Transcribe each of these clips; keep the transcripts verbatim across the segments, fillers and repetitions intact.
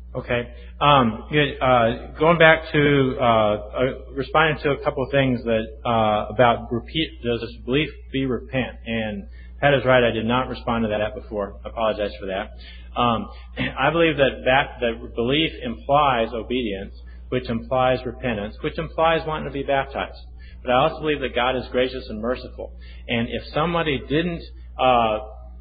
Okay. Um, good. Uh, going back to uh, uh, responding to a couple of things that uh, about repeat. Does this belief be repent? And Pat is right. I did not respond to that before. I apologize for that. Um, I believe that, that that belief implies obedience, which implies repentance, which implies wanting to be baptized. But I also believe that God is gracious and merciful. And if somebody didn't uh,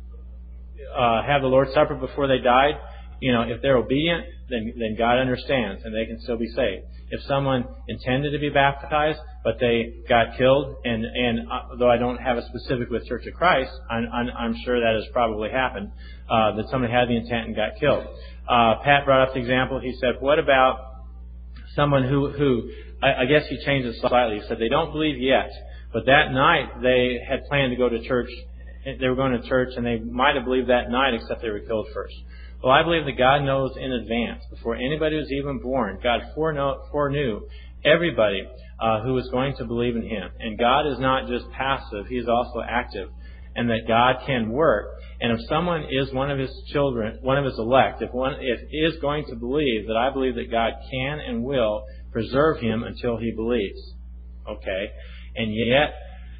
uh, have the Lord's Supper before they died, you know, if they're obedient, then then God understands and they can still be saved. If someone intended to be baptized, but they got killed, and and uh, though I don't have a specific with Church of Christ, I'm, I'm, I'm sure that has probably happened, uh, that somebody had the intent and got killed. Uh, Pat brought up the example. He said, what about someone who, who I, I guess he changed it slightly. He said they don't believe yet, but that night they had planned to go to church. They were going to church, and they might have believed that night, except they were killed first. Well, I believe that God knows in advance, before anybody was even born, God foreknew everybody uh, who was going to believe in Him. And God is not just passive, He is also active, and that God can work. And if someone is one of His children, one of His elect, if one if is going to believe, that I believe that God can and will preserve him until he believes. Okay? And yet,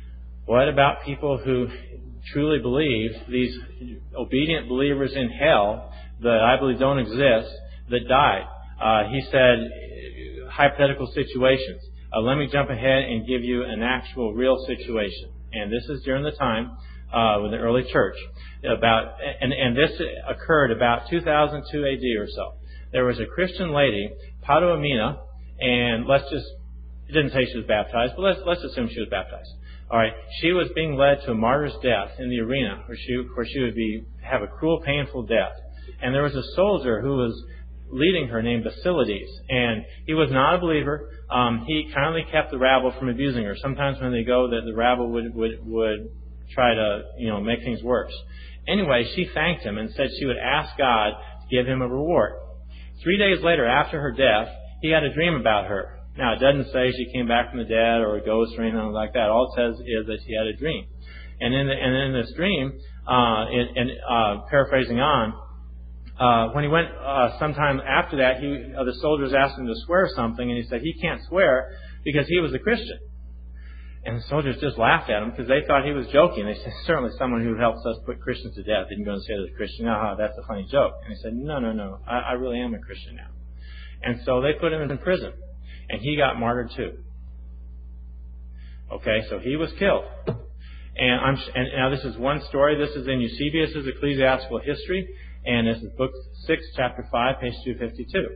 what about people who truly believe, these obedient believers in hell that I believe don't exist, that died? Uh, he said, hypothetical situations. Uh, let me jump ahead and give you an actual real situation. And this is during the time uh, with the early church. About and, and this occurred about two thousand two A D or so. There was a Christian lady, Pato Amina, and let's just, it didn't say she was baptized, but let's, let's assume she was baptized. All right, she was being led to a martyr's death in the arena, where she where she would be have a cruel, painful death. And there was a soldier who was leading her named Basilides, and he was not a believer. Um, he kindly kept the rabble from abusing her. Sometimes when they go, that the rabble would would would try to you know make things worse. Anyway, she thanked him and said she would ask God to give him a reward. Three days later, after her death, he had a dream about her. Now, it doesn't say she came back from the dead or a ghost or anything like that. All it says is that she had a dream. And in the, and in this dream, uh, and, and uh, paraphrasing on, uh, when he went uh, sometime after that, he uh, the soldiers asked him to swear something, and he said he can't swear because he was a Christian. And the soldiers just laughed at him because they thought he was joking. They said, certainly someone who helps us put Christians to death isn't going to say they're a Christian. Ah, that's a funny joke. And he said, no, no, no, I, I really am a Christian now. And so they put him in prison. And he got martyred too. Okay, so he was killed. And I'm and now this is one story. This is in Eusebius' Ecclesiastical History, and this is book six, chapter five, page two fifty-two.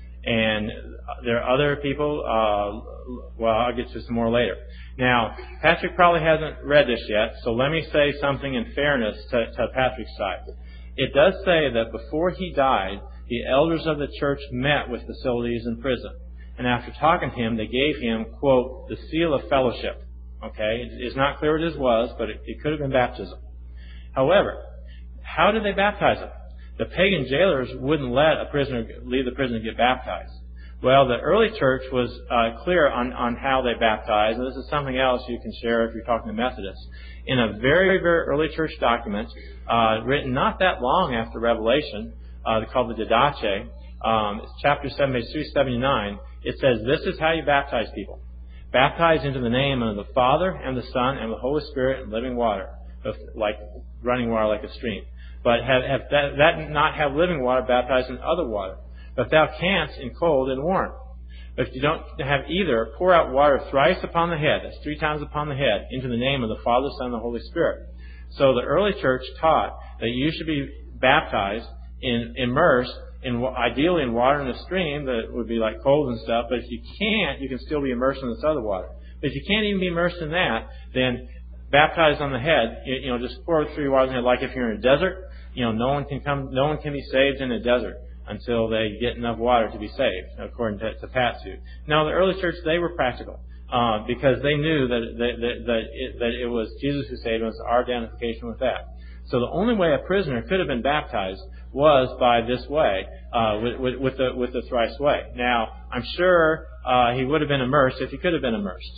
And there are other people. Uh, well, I'll get to some more later. Now, Patrick probably hasn't read this yet, so let me say something in fairness to, to Patrick's side. It does say that before he died, the elders of the church met with Basilides in prison. And after talking to him, they gave him, quote, the seal of fellowship. Okay? It's not clear what this was, but it, it could have been baptism. However, how did they baptize him? The pagan jailers wouldn't let a prisoner leave the prison to get baptized. Well, the early church was uh, clear on, on how they baptized, and this is something else you can share if you're talking to Methodists. In a very, very early church document, uh, written not that long after Revelation, uh, called the Didache, um, it's chapter seven, page three seventy-nine, it says, this is how you baptize people. Baptize into the name of the Father and the Son and the Holy Spirit and living water, like running water like a stream. But have, have that, that not have living water, baptized in other water. But thou canst in cold and warm. But if you don't have either, pour out water thrice upon the head, that's three times upon the head, into the name of the Father, Son, and the Holy Spirit. So the early church taught that you should be baptized, in, immersed, in, ideally in water in a stream that would be like cold and stuff, but if you can't, you can still be immersed in this other water. But if you can't even be immersed in that, then baptized on the head, you, you know, just pour three waters in the head, like if you're in a desert, you know, no one can come, no one can be saved in a desert until they get enough water to be saved, according to, to Pat's view. Now, the early church, they were practical, uh, because they knew that, that, that, that, it, that it was Jesus who saved, and it was our identification with that. So the only way a prisoner could have been baptized was by this way, uh, with, with, with the with the thrice way. Now, I'm sure uh, he would have been immersed if he could have been immersed.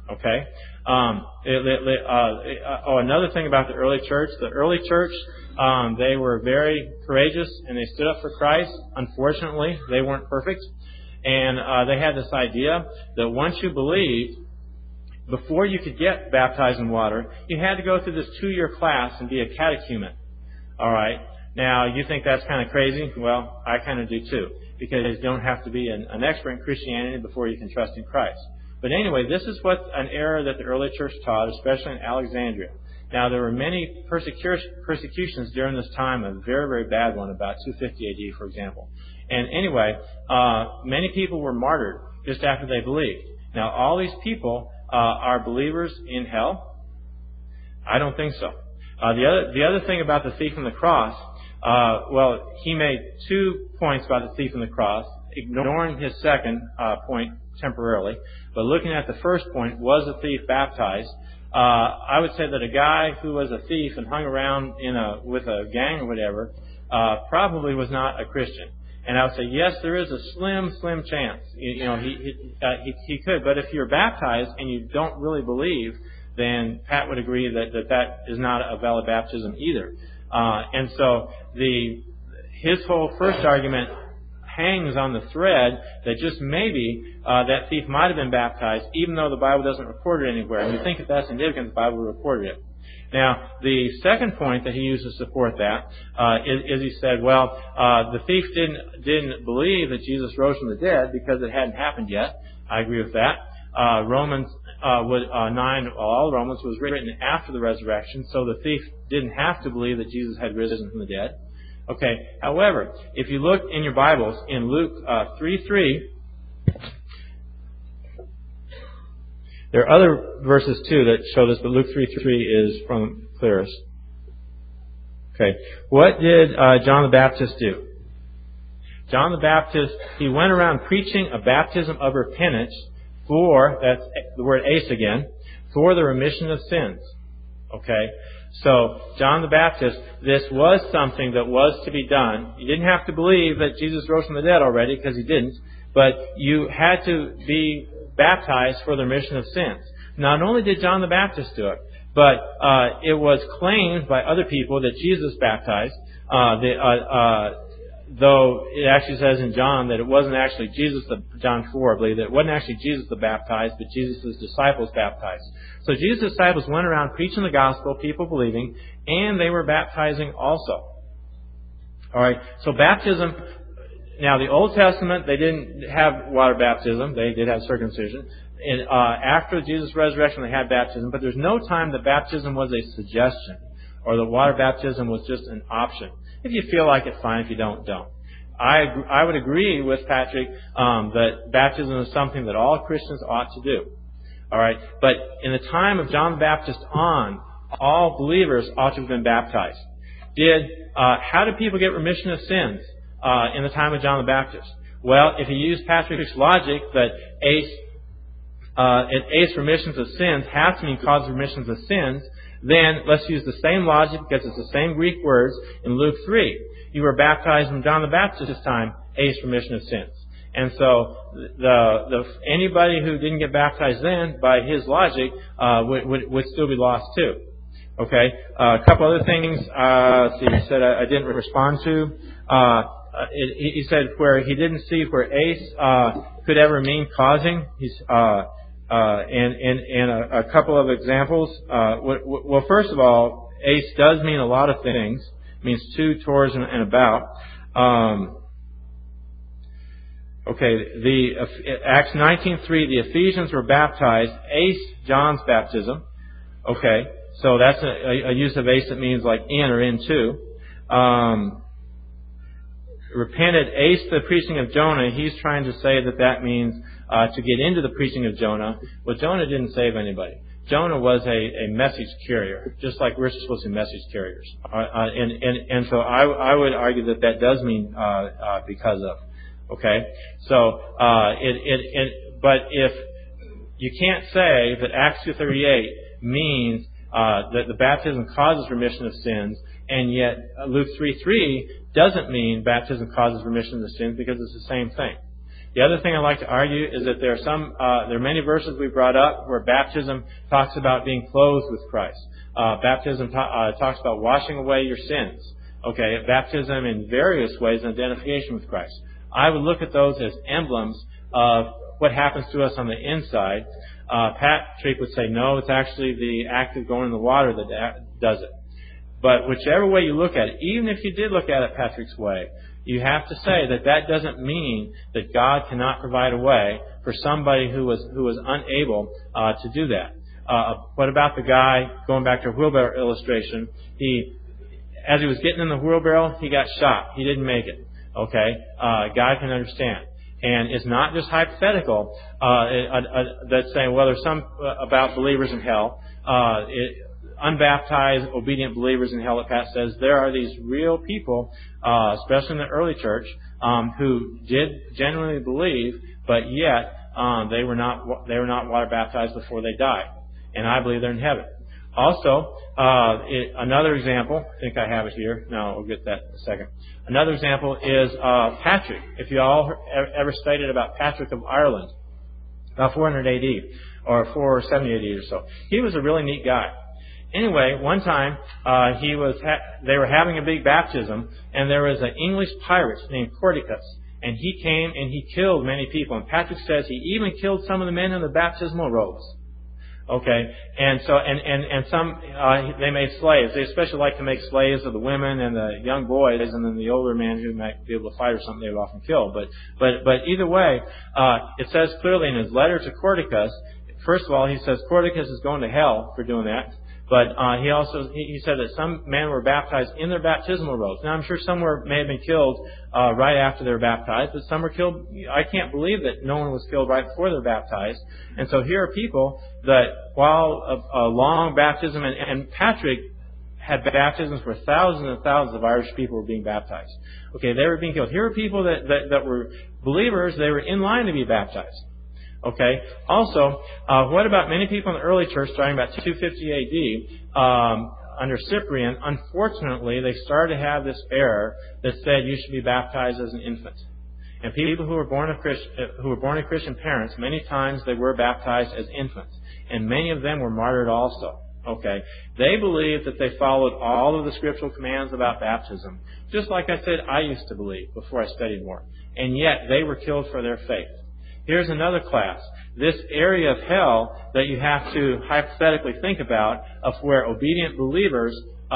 Okay. Um, it, it, uh, oh, another thing about the early church: the early church, um, they were very courageous and they stood up for Christ. Unfortunately, they weren't perfect, and uh, they had this idea that once you believed, before you could get baptized in water, you had to go through this two-year class and be a catechumen. All right. Now, you think that's kind of crazy? Well, I kind of do too, because you don't have to be an, an expert in Christianity before you can trust in Christ. But anyway, this is what an error that the early church taught, especially in Alexandria. Now, there were many persecutions during this time, a very, very bad one, about two fifty A D, for example. And anyway, uh, many people were martyred just after they believed. Now, all these people uh, are believers in hell? I don't think so. Uh, the other the other thing about the thief on the cross, uh, well, he made two points about the thief on the cross, ignoring his second uh, point temporarily. But looking at the first point, was the thief baptized? Uh, I would say that a guy who was a thief and hung around in a with a gang or whatever uh, probably was not a Christian. And I would say, yes, there is a slim, slim chance. You, you know, he he, uh, he he could. But if you're baptized and you don't really believe, then Pat would agree that that, that is not a valid baptism either. Uh, and so the his whole first argument hangs on the thread that just maybe uh, that thief might have been baptized, even though the Bible doesn't record it anywhere. And we think that that's significant, the Bible recorded it. Now, the second point that he used to support that uh, is, is he said, well, uh, the thief didn't didn't believe that Jesus rose from the dead because it hadn't happened yet. I agree with that. Uh, Romans uh, would, uh, nine, all Romans was written after the resurrection, so the thief didn't have to believe that Jesus had risen from the dead. Okay. However, if you look in your Bibles in Luke uh, three three, there are other verses too that show this, but Luke three three is from clearest. Okay. What did uh, John the Baptist do? John the Baptist, he went around preaching a baptism of repentance for, that's the word ace again, for the remission of sins. Okay. So, John the Baptist, this was something that was to be done. You didn't have to believe that Jesus rose from the dead already, because he didn't, but you had to be baptized for the remission of sins. Not only did John the Baptist do it, but uh, it was claimed by other people that Jesus baptized, uh, the, uh, uh, though it actually says in John that it wasn't actually Jesus, the, John four, I believe, that it wasn't actually Jesus the baptized, but Jesus' disciples baptized. So Jesus' disciples went around preaching the gospel, people believing, and they were baptizing also. All right. So baptism. Now the Old Testament, they didn't have water baptism; they did have circumcision. And uh, after Jesus' resurrection, they had baptism. But there's no time that baptism was a suggestion, or that water baptism was just an option. If you feel like it, fine. If you don't, don't. I I would agree with Patrick um, that baptism is something that all Christians ought to do. All right, but in the time of John the Baptist on, all believers ought to have been baptized. Did uh, how did people get remission of sins uh, in the time of John the Baptist? Well, if you use Patrick's logic that ace uh, ace remissions of sins has to mean cause remissions of sins, then let's use the same logic because it's the same Greek words in Luke three. You were baptized in John the Baptist's time, ace remission of sins. And so the, the anybody who didn't get baptized then, by his logic, uh, would, would would still be lost too. Okay. Uh, a couple other things. Uh, see, he said I, I didn't respond to. Uh, it, he said where he didn't see where ace uh, could ever mean causing. He's uh, uh, and and and a, a couple of examples. Uh, well, first of all, ace does mean a lot of things. It means to, towards, and, and about. Um, Okay, the Acts nineteen three, the Ephesians were baptized, ace John's baptism. Okay, so that's a, a use of ace that means like in or into. Um, repented, ace the preaching of Jonah. He's trying to say that that means uh, to get into the preaching of Jonah. Well, Jonah didn't save anybody. Jonah was a, a message carrier, just like we're supposed to be message carriers. Uh, uh, and, and, and so I, I would argue that that does mean uh, uh, because of. Okay, so uh, it, it, it, but if you can't say that Acts two thirty-eight means uh, that the baptism causes remission of sins, and yet Luke three three doesn't mean baptism causes remission of sins, because it's the same thing. The other thing I'd like to argue is that there are some, uh, there are many verses we brought up where baptism talks about being clothed with Christ. Uh, baptism ta- uh, talks about washing away your sins. Okay, baptism in various ways, and identification with Christ. I would look at those as emblems of what happens to us on the inside. Uh, Patrick would say, no, it's actually the act of going in the water that does it. But whichever way you look at it, even if you did look at it Patrick's way, you have to say that that doesn't mean that God cannot provide a way for somebody who was who was unable uh, to do that. Uh, what about the guy, going back to a wheelbarrow illustration, he, as he was getting in the wheelbarrow, he got shot. He didn't make it. Okay? Uh, God can understand. And it's not just hypothetical uh, uh, uh, that's saying, well, there's some uh, about believers in hell. Uh, it, unbaptized, obedient believers in hell, it Pat says, there are these real people, uh, especially in the early church, um, who did genuinely believe, but yet um, they were not they were not water baptized before they died. And I believe they're in heaven. Also, uh, it, another example, I think I have it here. No, we'll get that in a second. Another example is uh, Patrick. If you all ever studied about Patrick of Ireland, about four hundred A D or four seventy A D or so, he was a really neat guy. Anyway, one time uh, he was ha- they were having a big baptism, and there was an English pirate named Cordicus, and he came and he killed many people. And Patrick says he even killed some of the men in the baptismal robes. Okay, and so and and and some uh, they made slaves. They especially like to make slaves of the women and the young boys, and then the older men who might be able to fight or something they would often kill. But but but either way, uh, it says clearly in his letter to Cordicus. First of all, he says Cordicus is going to hell for doing that. But uh, he also he, he said that some men were baptized in their baptismal robes. Now I'm sure some were may have been killed uh, right after they were baptized, but some were killed. I can't believe that no one was killed right before they were baptized. And so here are people that while a, a long baptism, and, and Patrick had baptisms where thousands and thousands of Irish people were being baptized. Okay, they were being killed. Here are people that, that, that were believers. They were in line to be baptized. Okay. Also, uh, what about many people in the early church, starting about two fifty A D, um, under Cyprian? Unfortunately, they started to have this error that said you should be baptized as an infant. And people who were born of Christ, who were born of Christian parents, many times they were baptized as infants, and many of them were martyred also. Okay. They believed that they followed all of the scriptural commands about baptism, just like I said I used to believe before I studied more, and yet they were killed for their faith. Here's another class. This area of hell that you have to hypothetically think about of where obedient believers uh,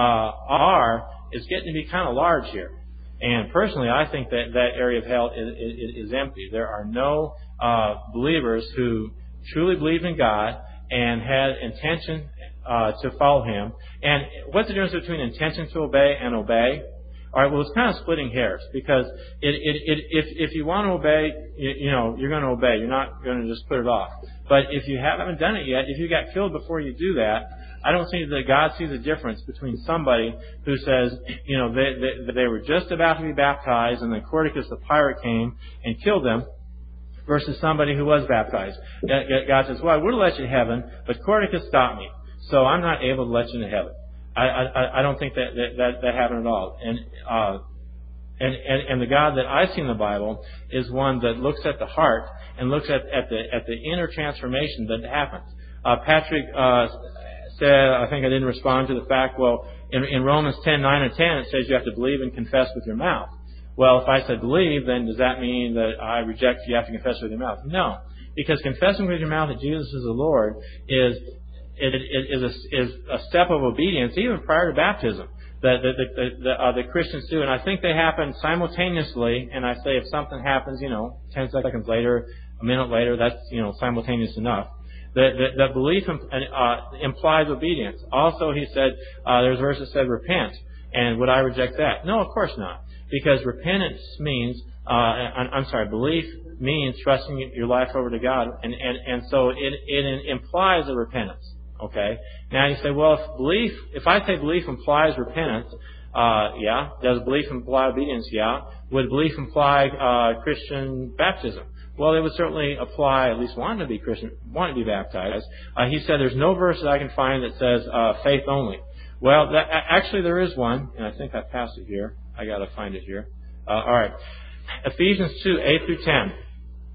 are is getting to be kind of large here. And personally, I think that that area of hell is, is, is empty. There are no uh, believers who truly believe in God and had intention uh, to follow Him. And what's the difference between intention to obey and obey? All right, well, it's kind of splitting hairs, because it, it, it, if, if you want to obey, you, you know, you're going to obey. You're not going to just put it off. But if you haven't done it yet, if you got killed before you do that, I don't think that God sees a difference between somebody who says, you know, they, they, they were just about to be baptized, and then Cordicus the pirate came and killed them, versus somebody who was baptized. God says, well, I would have let you to heaven, but Cordicus stopped me, so I'm not able to let you into heaven. I, I, I don't think that that, that that happened at all. And, uh, and and and the God that I see in the Bible is one that looks at the heart and looks at, at the at the inner transformation that happens. Uh, Patrick uh, said, I think I didn't respond to the fact. Well, in, in Romans ten nine and ten, it says you have to believe and confess with your mouth. Well, if I said believe, then does that mean that I reject you have to confess with your mouth? No, because confessing with your mouth that Jesus is the Lord is It is a, is a step of obedience even prior to baptism that the, the, the, uh, the Christians do. And I think they happen simultaneously. And I say if something happens, you know, ten seconds later, a minute later, that's, you know, simultaneous enough. The, the, the belief uh, implies obedience. Also, he said, uh, there's a verse that said repent. And would I reject that? No, of course not. Because repentance means, uh, I'm sorry, belief means trusting your life over to God. And, and, and so it, it implies a repentance. Okay. Now you say, well, if belief, if I say belief implies repentance, uh, yeah. Does belief imply obedience? Yeah. Would belief imply uh, Christian baptism? Well, it would certainly apply, at least wanting to be Christian, wanting to be baptized. Uh, he said, there's no verse that I can find that says uh, faith only. Well, that, actually there is one, and I think I passed it here. I got to find it here. Uh, all right. Ephesians two eight through ten.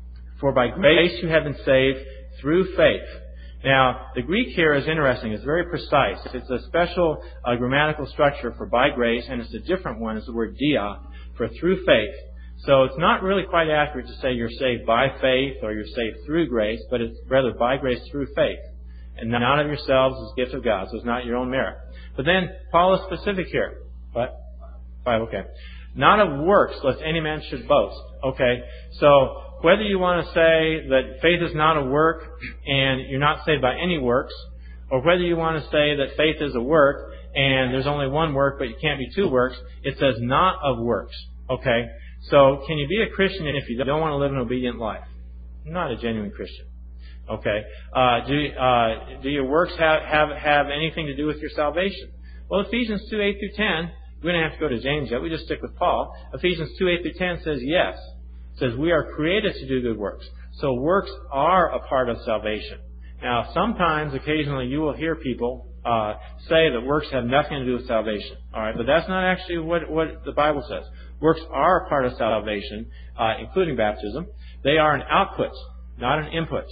For by grace you have been saved through faith. Now, the Greek here is interesting. It's very precise. It's a special uh, grammatical structure for by grace, and it's a different one. It's the word dia for through faith. So it's not really quite accurate to say you're saved by faith or you're saved through grace, but it's rather by grace through faith. And not of yourselves is a gift of God, so it's not your own merit. But then Paul is specific here. What? Five, okay. Not of works, lest any man should boast. Okay, so whether you want to say that faith is not a work and you're not saved by any works, or whether you want to say that faith is a work and there's only one work but you can't be two works, it says not of works. Okay, so can you be a Christian if you don't want to live an obedient life? Not a genuine Christian. Okay, uh, do uh, do your works have, have have anything to do with your salvation? Well, Ephesians two eight through ten. We don't have to go to James yet. We just stick with Paul. Ephesians two eight through ten says yes. It says we are created to do good works. So works are a part of salvation. Now, sometimes, occasionally, you will hear people uh, say that works have nothing to do with salvation. All right, but that's not actually what what the Bible says. Works are a part of salvation, uh, including baptism. They are an output, not an input.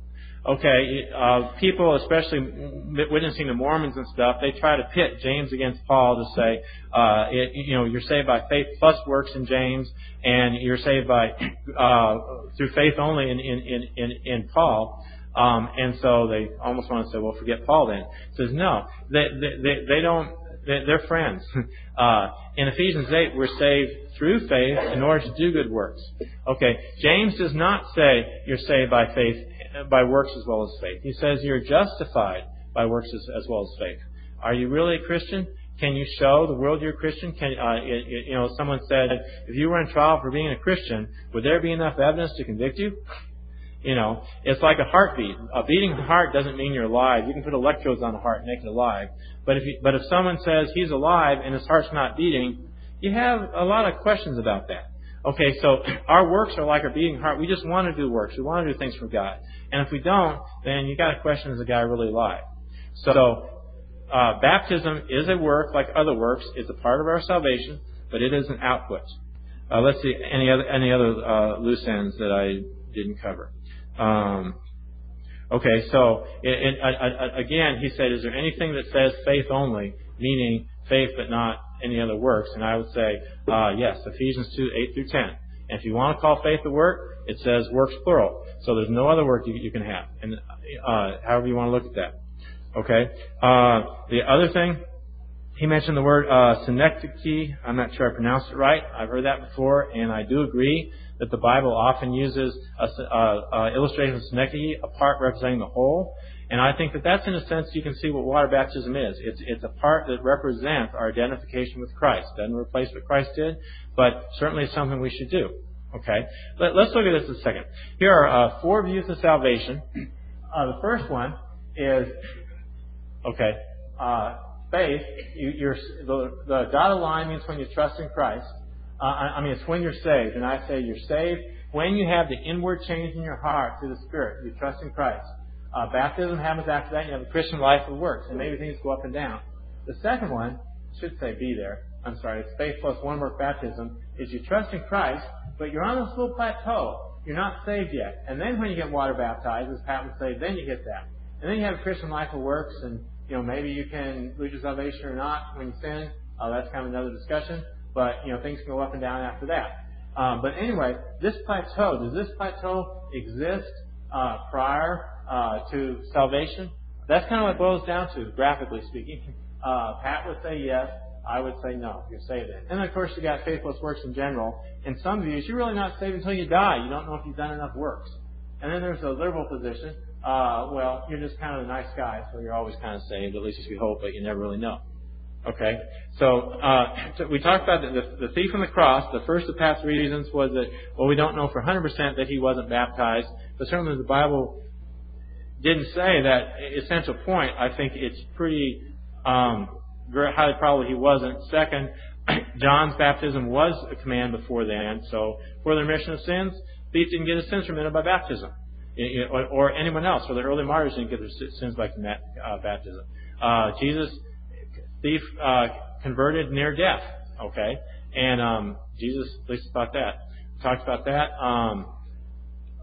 Okay, uh, people, especially witnessing the Mormons and stuff, they try to pit James against Paul to say, uh, it, you know, you're saved by faith plus works in James, and you're saved by uh, through faith only in in in, in, in Paul. Um, and so they almost want to say, well, forget Paul then. It says no, they they, they don't. They're friends. Uh, in Ephesians eight, we're saved through faith in order to do good works. Okay, James does not say you're saved by faith, by works as well as faith. He says you're justified by works as, as well as faith. Are you really a Christian? Can you show the world you're a Christian? Can uh, it, you know? Someone said, if you were in trial for being a Christian, would there be enough evidence to convict you? You know, it's like a heartbeat. A beating heart doesn't mean you're alive. You can put electrodes on the heart and make it alive. But if you, but if someone says he's alive and his heart's not beating, you have a lot of questions about that. Okay, so our works are like our beating heart. We just want to do works. We want to do things for God. And if we don't, then you got to question, is the guy really alive? So uh, baptism is a work like other works. It's a part of our salvation, but it is an output. Uh, let's see any other any other uh, loose ends that I didn't cover. Um, okay, so it, it, uh, again, he said, is there anything that says faith only, meaning faith but not any other works? And I would say, uh, yes, Ephesians two, eight through ten. And if you want to call faith a work, it says works plural. So there's no other work you, you can have. And uh, however you want to look at that. Okay. Uh, the other thing, he mentioned the word uh, synecdoche. I'm not sure I pronounced it right. I've heard that before, and I do agree that the Bible often uses a, a, a illustration of synecdoche, a part representing the whole. And I think that that's, in a sense, you can see what water baptism is. It's, it's a part that represents our identification with Christ. Doesn't replace what Christ did, but certainly it's something we should do. Okay? Let, let's look at this a second. Here are uh, four views of salvation. Uh, the first one is, okay, uh, faith. You, you're, the, the dotted line means when you trust in Christ. Uh, I, I mean, it's when you're saved. And I say you're saved when you have the inward change in your heart through the Spirit. You trust in Christ. Uh, baptism happens after that. You have a Christian life of works. And maybe things go up and down. The second one, should say be there. I'm sorry. It's faith plus one work baptism. Is you trust in Christ, but you're on this little plateau. You're not saved yet. And then when you get water baptized, as Pat would say, then you get that. And then you have a Christian life of works. And, you know, maybe you can lose your salvation or not when you sin. Uh, that's kind of another discussion. But, you know, things can go up and down after that. Um, but anyway, this plateau, does this plateau exist uh, prior uh, to salvation? That's kind of what it boils down to, graphically speaking. Uh, Pat would say yes. I would say no. You're saved then. And, of course, you got faithless works in general. In some views, you're really not saved until you die. You don't know if you've done enough works. And then there's a liberal position. Uh, well, you're just kind of a nice guy, so you're always kind of saved, at least you hope, but you never really know. Okay, so, uh, so we talked about the, the, the thief on the cross. The first of Pat's reasons was that, well, we don't know for one hundred percent that he wasn't baptized, but certainly the Bible didn't say that essential point. I think it's pretty um, very highly probable he wasn't. Second, John's baptism was a command before then, so for the remission of sins, thief didn't get his sins remitted by baptism, or, or anyone else, or the early martyrs didn't get their sins by uh, baptism. Uh, Jesus. Thief uh, converted near death, okay? And um, Jesus, at least about that, talked about that. Um,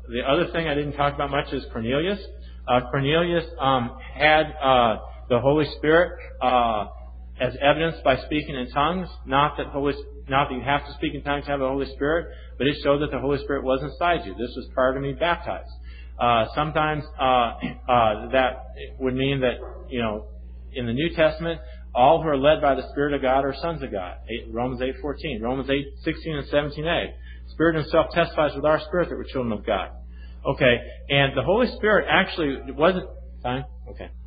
the other thing I didn't talk about much is Cornelius. Uh, Cornelius um, had uh, the Holy Spirit uh, as evidenced by speaking in tongues. Not that Holy, not that you have to speak in tongues to have the Holy Spirit, but it showed that the Holy Spirit was inside you. This was prior to being baptized. Uh, sometimes uh, uh, that would mean that, you know, in the New Testament, all who are led by the Spirit of God are sons of God. Romans eight fourteen, Romans eight sixteen and seventeen a. Spirit Himself testifies with our spirit that we're children of God. Okay, and the Holy Spirit actually wasn't. Fine. Okay.